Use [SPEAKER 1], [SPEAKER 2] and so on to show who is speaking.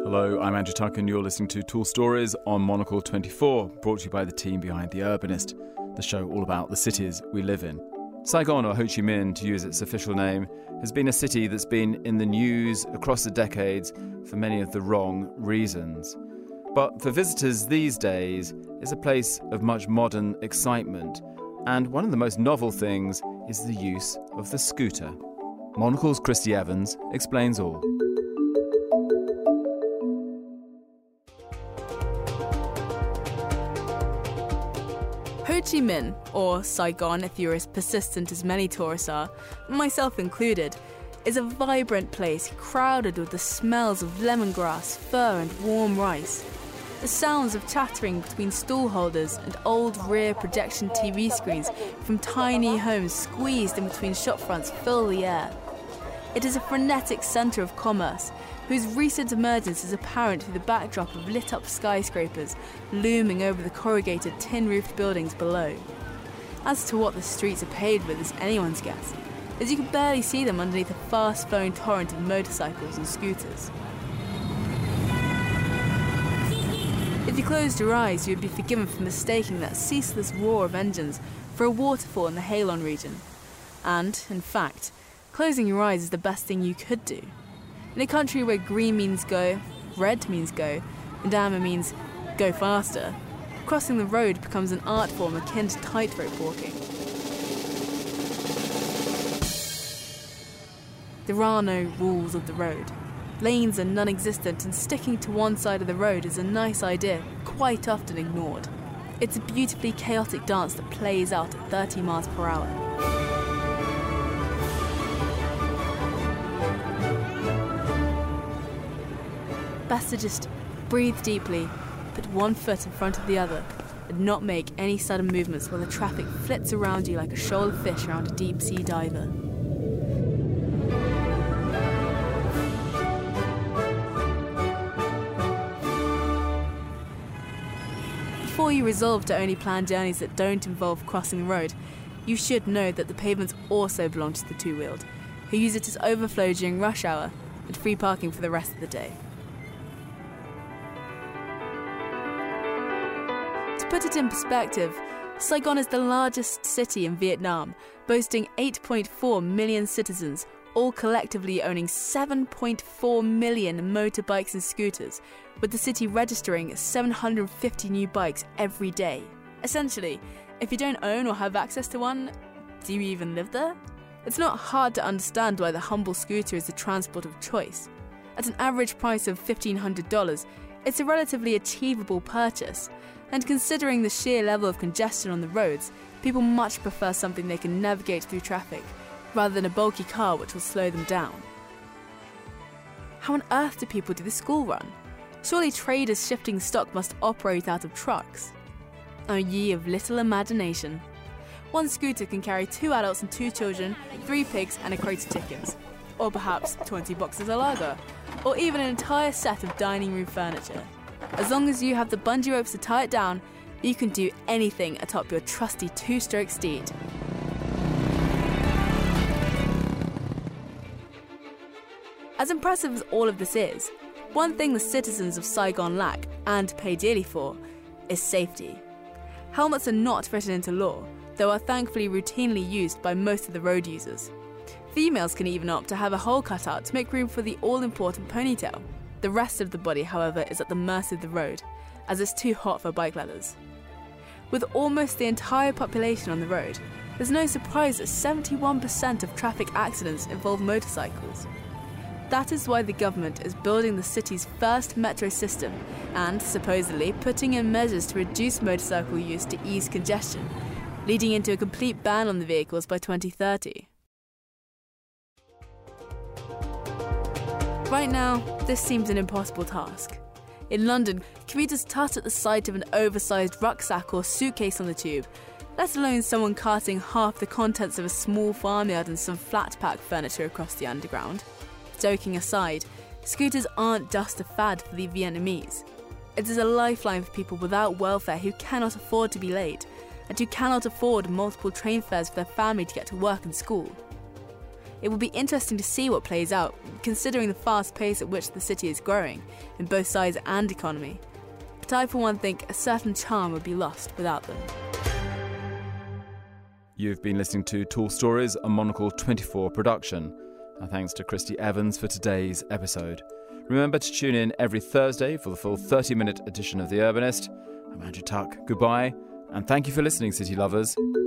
[SPEAKER 1] Hello, I'm Andrew Tuck and you're listening to Tall Stories on Monocle 24, brought to you by the team behind The Urbanist, the show all about the cities we live in. Saigon, or Ho Chi Minh to use its official name, has been a city that's been in the news across the decades for many of the wrong reasons. But for visitors these days, it's a place of much modern excitement, and one of the most novel things is the use of the scooter. Monocle's Christy Evans explains all.
[SPEAKER 2] Ho Chi Minh, or Saigon if you're as persistent as many tourists are, myself included, is a vibrant place crowded with the smells of lemongrass, fir and warm rice. The sounds of chattering between stall holders and old rear projection TV screens from tiny homes squeezed in between shop fronts fill the air. It is a frenetic centre of commerce, whose recent emergence is apparent through the backdrop of lit-up skyscrapers looming over the corrugated tin-roofed buildings below. As to what the streets are paved with is anyone's guess, as you can barely see them underneath a fast-flowing torrent of motorcycles and scooters. If you closed your eyes, you would be forgiven for mistaking that ceaseless roar of engines for a waterfall in the Halong region. And, in fact, closing your eyes is the best thing you could do. In a country where green means go, red means go, and amber means go faster, crossing the road becomes an art form akin to tightrope walking. There are no rules of the road. Lanes are non-existent, and sticking to one side of the road is a nice idea, quite often ignored. It's a beautifully chaotic dance that plays out at 30 miles per hour. Best to just breathe deeply, put one foot in front of the other, and not make any sudden movements while the traffic flits around you like a shoal of fish around a deep-sea diver. Before you resolve to only plan journeys that don't involve crossing the road, you should know that the pavements also belong to the two-wheeled, who use it as overflow during rush hour and free parking for the rest of the day. To put it in perspective, Saigon is the largest city in Vietnam, boasting 8.4 million citizens, all collectively owning 7.4 million motorbikes and scooters, with the city registering 750 new bikes every day. Essentially, if you don't own or have access to one, do you even live there? It's not hard to understand why the humble scooter is the transport of choice. At an average price of $1,500, it's a relatively achievable purchase, and considering the sheer level of congestion on the roads, people much prefer something they can navigate through traffic, rather than a bulky car which will slow them down. How on earth do people do the school run? Surely traders shifting stock must operate out of trucks. Oh, ye of little imagination. One scooter can carry 2 adults and 2 children, 3 pigs and a crate of chickens. Or perhaps 20 boxes of lager. Or even an entire set of dining room furniture. As long as you have the bungee ropes to tie it down, you can do anything atop your trusty 2-stroke steed. As impressive as all of this is, one thing the citizens of Saigon lack, and pay dearly for, is safety. Helmets are not written into law, though are thankfully routinely used by most of the road users. Females can even opt to have a hole cut out to make room for the all-important ponytail. The rest of the body, however, is at the mercy of the road, as it's too hot for bike ladders. With almost the entire population on the road, there's no surprise that 71% of traffic accidents involve motorcycles. That is why the government is building the city's first metro system and, supposedly, putting in measures to reduce motorcycle use to ease congestion, leading into a complete ban on the vehicles by 2030. Right now, this seems an impossible task. In London, commuters tut at the sight of an oversized rucksack or suitcase on the tube, let alone someone carting half the contents of a small farmyard and some flat-pack furniture across the underground. Joking aside, scooters aren't just a fad for the Vietnamese. It is a lifeline for people without welfare who cannot afford to be late and who cannot afford multiple train fares for their family to get to work and school. It will be interesting to see what plays out, considering the fast pace at which the city is growing, in both size and economy. But I, for one, think a certain charm would be lost without them.
[SPEAKER 1] You've been listening to Tall Stories, a Monocle 24 production. And thanks to Christy Evans for today's episode. Remember to tune in every Thursday for the full 30-minute edition of The Urbanist. I'm Andrew Tuck. Goodbye, and thank you for listening, city lovers.